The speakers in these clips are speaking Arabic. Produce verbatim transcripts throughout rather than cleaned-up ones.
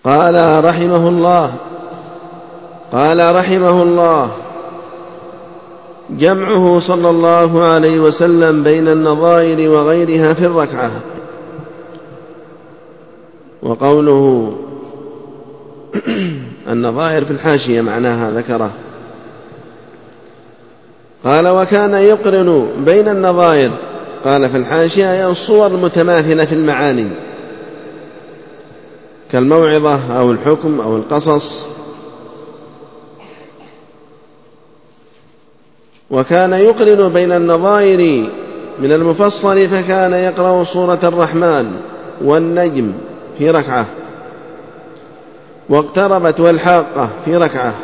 قال رحمه الله قال رحمه الله جمعه صلى الله عليه وسلم بين النظائر وغيرها في الركعة. وقوله النظائر في الحاشية معناها ذكره. قال وكان يقرن بين النظائر، قال في الحاشية أي الصور المتماثلة في المعاني كالموعظة أو الحكم أو القصص. وكان يقرن بين النظائر من المفصل، فكان يقرأ سورة الرحمن والنجم في ركعة، واقتربت والحاقة في ركعة،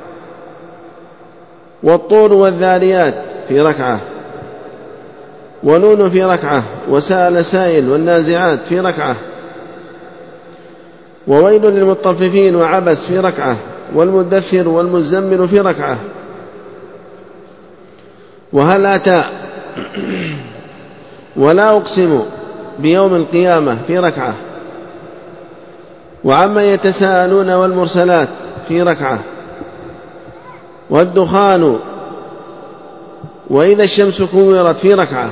والطور والذاريات في ركعة، ونون في ركعة، وسأل سائل والنازعات في ركعة، وويل للمطففين وعبس في ركعة، والمدثر والمزمل في ركعة، وهل أتى ولا أقسم بيوم القيامة في ركعة، وعما يتساءلون والمرسلات في ركعة، والدخان وإذا الشمس كورت في ركعة.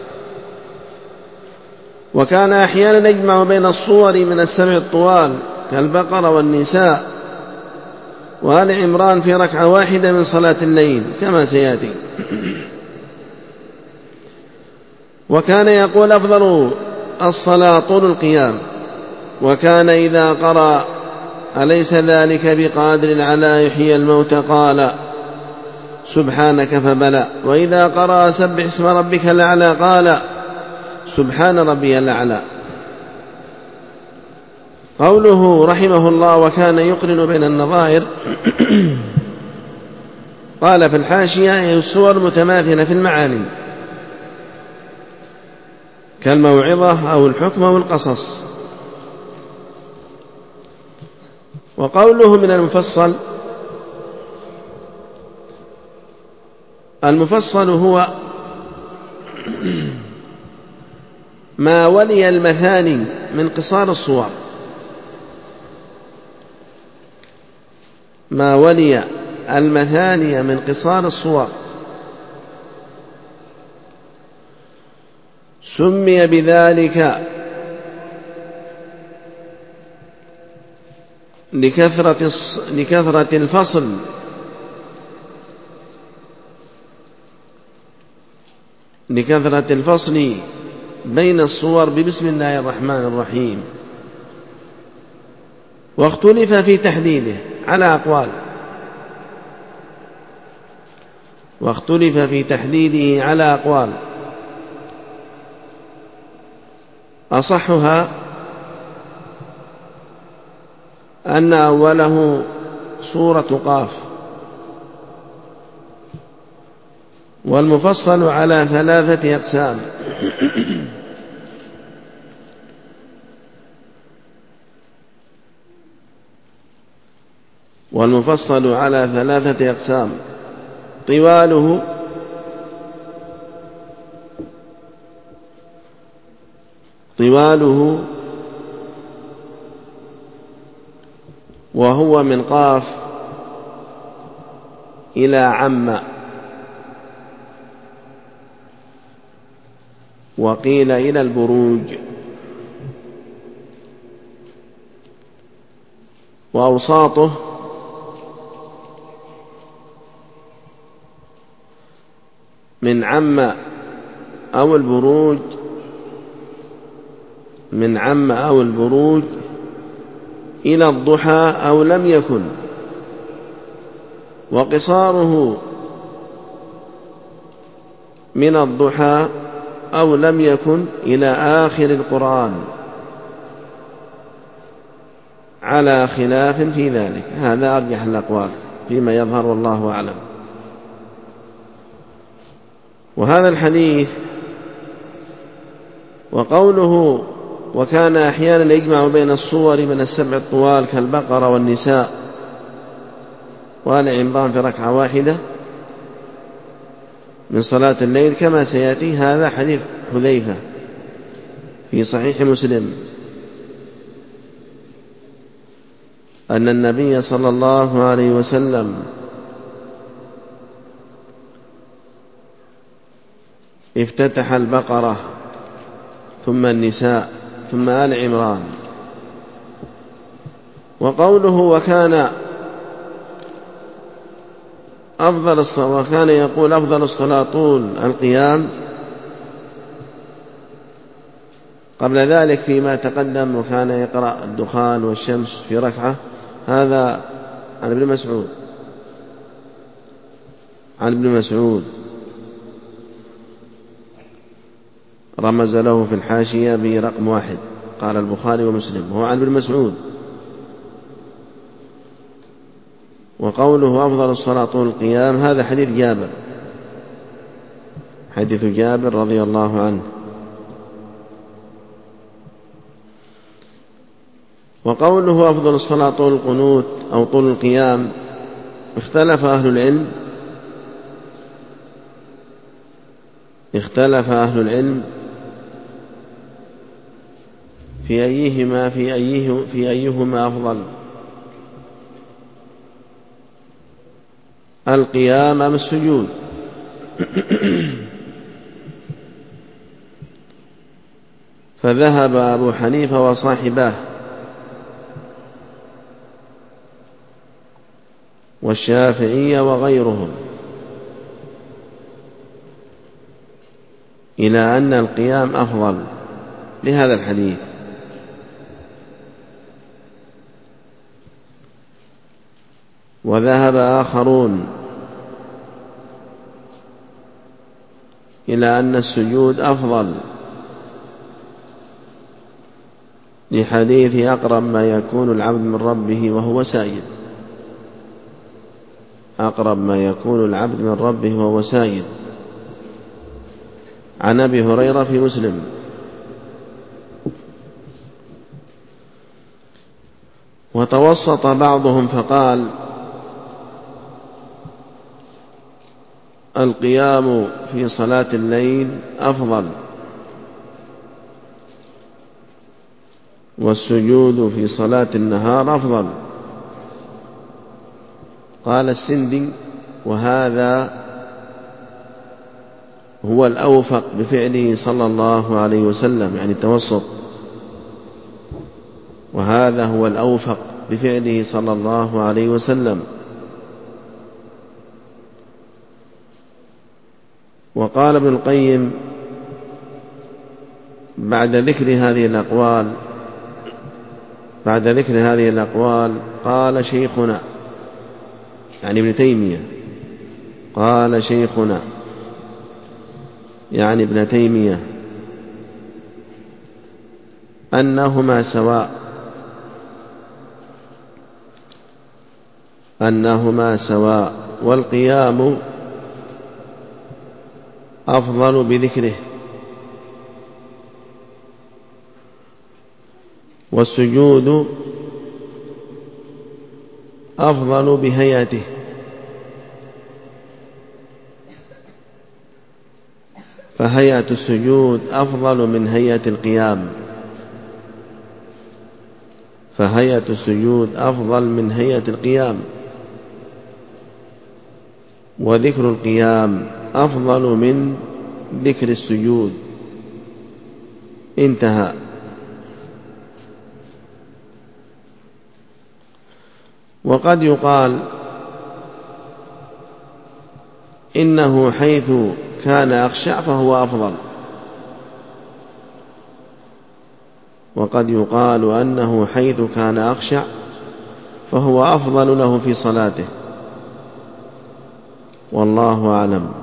وكان أحيانا يجمع بين الصور من السبع الطوال كالبقرة والنساء وآل عمران في ركعة واحدة من صلاة الليل كما سيأتي. وكان يقول أفضل الصلاة طول القيام. وكان إذا قرأ أليس ذلك بقادر على يحيي الموت قال سبحانك فبلى. وإذا قرأ سبح اسم ربك الأعلى قال سبحان ربي الأعلى. قوله رحمه الله وكان يقرن بين النظائر قال في الحاشية هي الصور متماثلة في المعاني كالموعظة أو الحكم أو القصص. وقوله من المفصل، المفصل هو ما ولي المثاني من قصار الصور، ما ولي المثاني من قصار الصور سمي بذلك لكثرة لكثرة الفصل لكثرة الفصل بين الصور ببسم الله الرحمن الرحيم. واختلف في تحديده على أقوال واختلف في تحديده على أقوال أصحها أن أوله سورة قاف. والمفصل على ثلاثة أقسام والمفصل على ثلاثة أقسام طواله طواله وهو من قاف إلى عم، وقيل إلى البروج. وأوساطه من عم أو البروج من عم أو البروج إلى الضحى أو لم يكن. وقصاره من الضحى أو لم يكن إلى آخر القرآن على خلاف في ذلك. هذا أرجح الأقوال فيما يظهر والله أعلم. وهذا الحديث وقوله وكان أحيانا يجمع بين الصور من السبع الطوال كالبقرة والنساء وآل عمران في ركعة واحدة من صلاة الليل كما سيأتي. هذا حديث حذيفة في صحيح مسلم. أن النبي صلى الله عليه وسلم افتتح البقرة ثم النساء ثم آل عمران. وقوله وكان أفضل الصلاة وكان يقول أفضل الصلاة طول القيام، قبل ذلك فيما تقدم وكان يقرأ الدخان والشمس في ركعة، هذا عن ابن مسعود عن ابن مسعود رمز له في الحاشية برقم واحد، قال البخاري ومسلم، هو عن ابن مسعود. وقوله أفضل الصلاة طول القيام هذا حديث جابر حديث جابر رضي الله عنه. وقوله أفضل الصلاة طول القنوت أو طول القيام، اختلف أهل العلم اختلف أهل العلم في أيهما في أيه في أيهما أفضل، القيام أم السجود. فذهب أبو حنيفة وصاحباه والشافعية وغيرهم إلى أن القيام أفضل لهذا الحديث، وذهب آخرون إلى أن السجود أفضل لحديث أقرب ما يكون العبد من ربه وهو ساجد أقرب ما يكون العبد من ربه وهو ساجد عن أبي هريرة في مسلم. وتوسط بعضهم فقال القيام في صلاة الليل أفضل والسجود في صلاة النهار أفضل. قال السندي وهذا هو الأوفق بفعله صلى الله عليه وسلم، يعني التوسط، وهذا هو الأوفق بفعله صلى الله عليه وسلم. وقال ابن القيم بعد ذكر هذه الأقوال بعد ذكر هذه الأقوال قال شيخنا، يعني ابن تيمية، قال شيخنا يعني ابن تيمية أنهما سواء أنهما سواء والقيام أفضل بذكره والسجود أفضل بهيئته، فهيئة السجود أفضل من هيئة القيام فهيئة السجود أفضل من هيئة القيام وذكر القيام أفضل من ذكر السجود. انتهى. وقد يقال إنه حيث كان أخشع فهو أفضل، وقد يقال أنه حيث كان أخشع فهو أفضل له في صلاته، والله أعلم.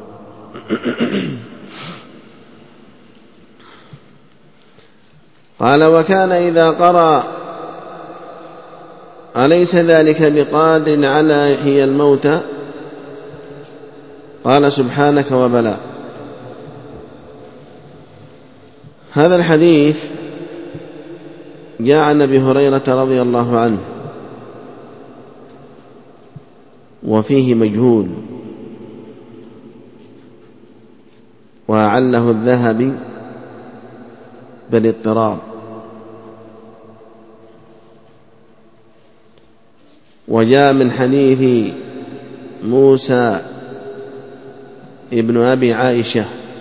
قال وكان إذا قرأ أليس ذلك بقادر على يحيي الموتى قال سبحانك وبلى. هذا الحديث جاء عن أبي هريرة رضي الله عنه وفيه مجهول، وأعله الذهبي بالاضطراب. وجاء من حديث موسى ابن أبي عائشة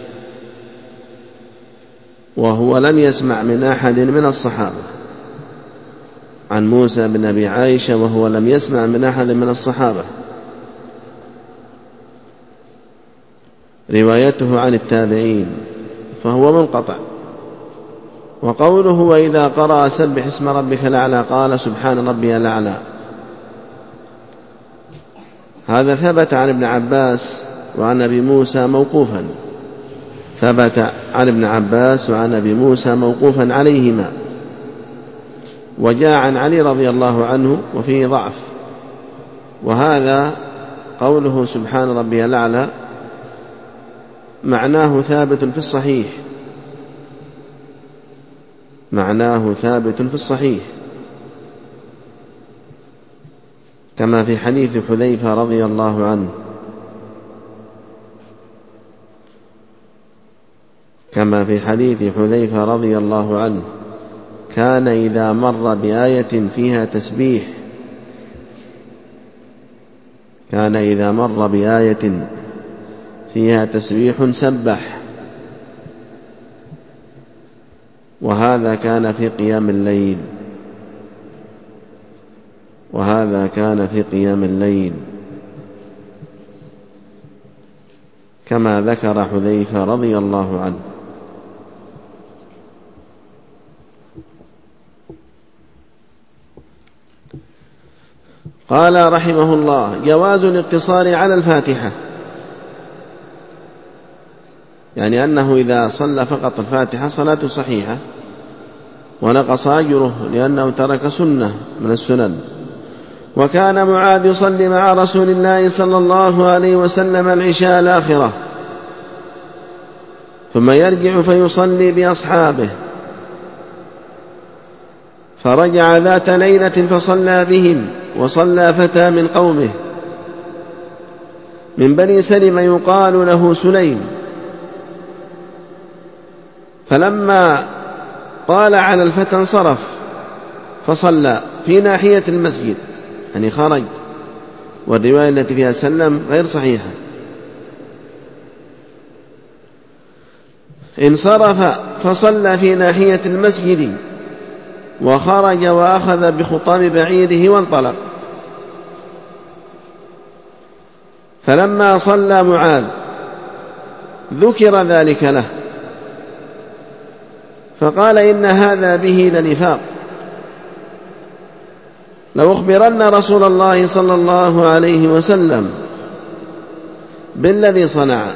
وهو لم يسمع من أحد من الصحابة، عن موسى بن أبي عائشة وهو لم يسمع من أحد من الصحابة، روايته عن التابعين، فهو منقطع. وقوله وإذا قرأ سبح اسم ربك الأعلى قال سبحان ربي الأعلى، هذا ثبت عن ابن عباس وعن أبي موسى موقوفا، ثبت عن ابن عباس وعن أبي موسى موقوفا عليهما. وجاء عن علي رضي الله عنه وفيه ضعف. وهذا قوله سبحان ربي الأعلى معناه ثابت في الصحيح، معناه ثابت في الصحيح كما في حديث حذيفة رضي الله عنه، كما في حديث حذيفة رضي الله عنه كان إذا مر بآية فيها تسبيح كان إذا مر بآية فيها تسبيح سبح، وهذا كان في قيام الليل وهذا كان في قيام الليل كما ذكر حذيفة رضي الله عنه. قال رحمه الله جواز الاقتصار على الفاتحة، يعني أنه إذا صلى فقط الفاتحة صلاة صحيحة ونقص أجره لأنه ترك سنة من السنن. وكان معاذ يصلي مع رسول الله صلى الله عليه وسلم العشاء الآخرة ثم يرجع فيصلي بأصحابه، فرجع ذات ليلة فصلى بهم، وصلى فتى من قومه من بني سلم يقال له سليم، فلما طال على الفتى انصرف فصلى في ناحية المسجد، يعني خرج، والرواية التي فيها سلم غير صحيحة. انصرف فصلى في ناحية المسجد وخرج وأخذ بخطام بعيره وانطلق. فلما صلى معاذ ذكر ذلك له فقال إن هذا به لنفاق، لو أخبرن رسول الله صلى الله عليه وسلم بالذي صنع.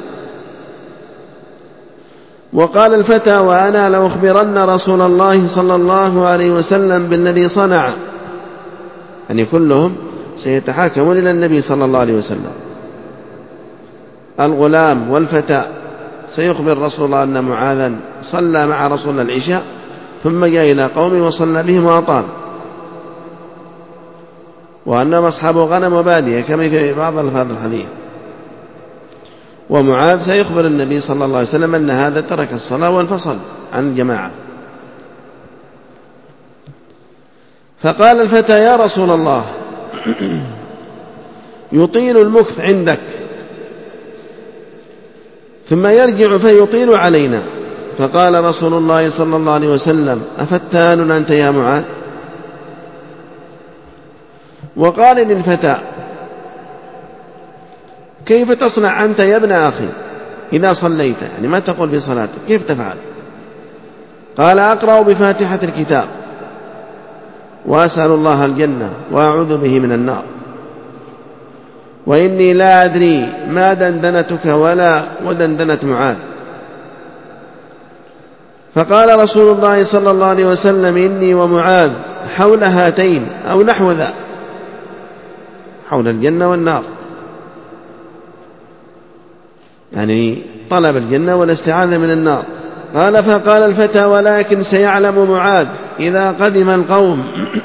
وقال الفتى وأنا لو أخبرن رسول الله صلى الله عليه وسلم بالذي صنع، يعني كلهم سيتحاكمون إلى النبي صلى الله عليه وسلم. الغلام والفتى سيخبر رسول الله أن معاذا صلى مع رسول العشاء ثم جاء إلى قومه وصلى بهم وأطال، وأنهم أصحاب غنم وبادية كما في بعض الفاظ الحديث. ومعاذ سيخبر النبي صلى الله عليه وسلم أن هذا ترك الصلاة وانفصل عن الجماعة. فقال الفتى يا رسول الله يطيل المكث عندك ثم يرجع فيطيل علينا. فقال رسول الله صلى الله عليه وسلم أفتان أنت يا معاذ؟ وقال للفتى كيف تصنع أنت يا ابن أخي إذا صليت، يعني ما تقول في صلاتك، كيف تفعل؟ قال أقرأ بفاتحة الكتاب وأسأل الله الجنة وأعوذ به من النار، وإني لا أدري ما دندنتك ولا ودندنة معاذ. فقال رسول الله صلى الله عليه وسلم إني ومعاذ حول هاتين أو نحو ذا، حول الجنة والنار، يعني طلب الجنة والاستعاذة من النار. قال فقال الفتى ولكن سيعلم معاذ إذا قدم القوم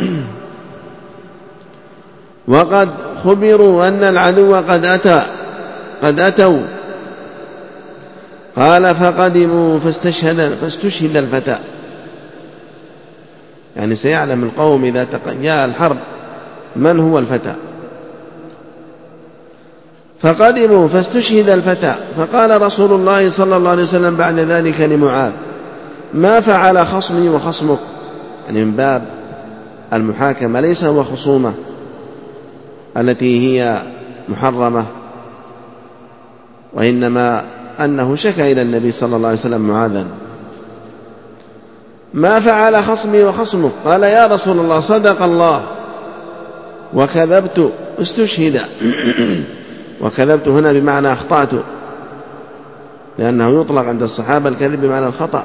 وقد خبروا أن العدو قد أتى قد أتوا. قال فقدموا فاستشهد, فاستشهد الفتى، يعني سيعلم القوم إذا جاء الحرب من هو الفتى؟ فقدموا فاستشهد الفتى، فقال رسول الله صلى الله عليه وسلم بعد ذلك لمعاذ: ما فعل خصمي وخصمك؟ يعني من باب المحاكمة، ليس هو خصومة التي هي محرمة، وإنما أنه شكى إلى النبي صلى الله عليه وسلم معاذا: ما فعل خصمي وخصمك؟ قال: يا رسول الله صدق الله وكذبت استشهد. وكذبت هنا بمعنى أخطأت، لأنه يطلق عند الصحابة الكذب بمعنى الخطأ.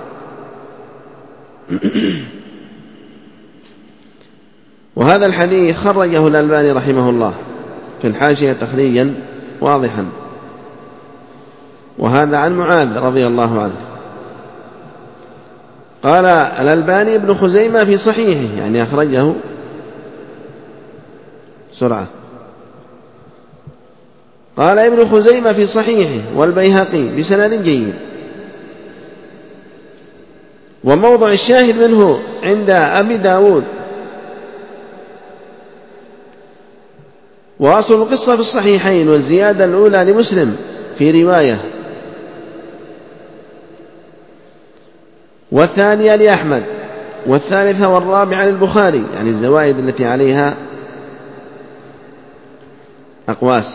وهذا الحديث خرجه الألباني رحمه الله في الحاشية تخريجا واضحا، وهذا عن معاذ رضي الله عنه. قال الألباني ابن خزيمة في صحيحه، يعني أخرجه سرعة. قال ابن خزيمة في صحيحه والبيهقي بسند جيد. وموضع الشاهد منه عند أبي داود. وأصل القصة في الصحيحين، والزيادة الأولى لمسلم في رواية، والثانية لأحمد، والثالثة والرابعة للبخاري، يعني الزوائد التي عليها أقواس.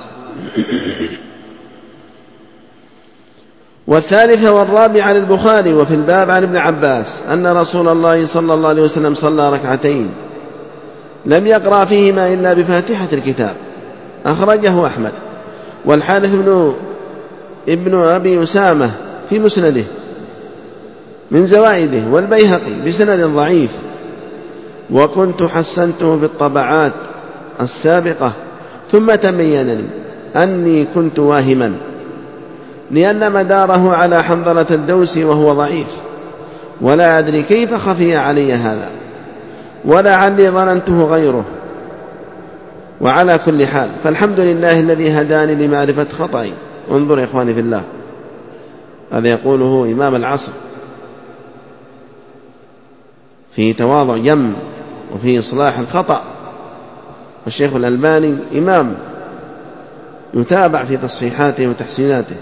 والثالثة والرابعة للبخاري. وفي الباب عن ابن عباس أن رسول الله صلى الله عليه وسلم صلى ركعتين لم يقرأ فيهما إلا بفاتحة الكتاب، أخرجه أحمد والحارث بن ابن أبي أسامة في مسنده من زوائده، والبيهقي بسند ضعيف. وكنت حسنته في الطبعات السابقة، ثم تبين لي أني كنت واهما، لأن مداره على حنظلة الدوسي وهو ضعيف، ولا أدري كيف خفي علي هذا، ولعلي ظننته غيره. وعلى كل حال فالحمد لله الذي هداني لمعرفة خطئي. انظر يا إخواني في الله، هذا يقوله إمام العصر في تواضع جم وفي إصلاح الخطأ. والشيخ الألباني إمام يتابع في تصحيحاته وتحسيناته،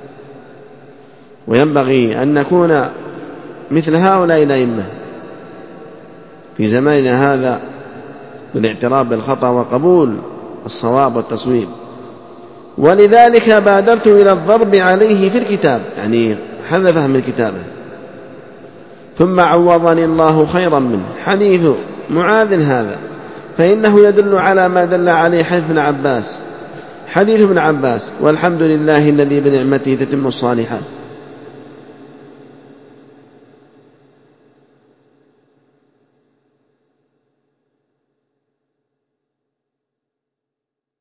وينبغي أن نكون مثل هؤلاء الأئمة في زماننا هذا بالاعتراف بالخطأ وقبول الصواب والتصويب. ولذلك بادرت إلى الضرب عليه في الكتاب، يعني حذفه من كتابه، ثم عوضني الله خيرا منه. حديث معاذ هذا فإنه يدل على ما دل عليه حديث ابن عباس حديث ابن عباس والحمد لله الذي بنعمته تتم الصالحات.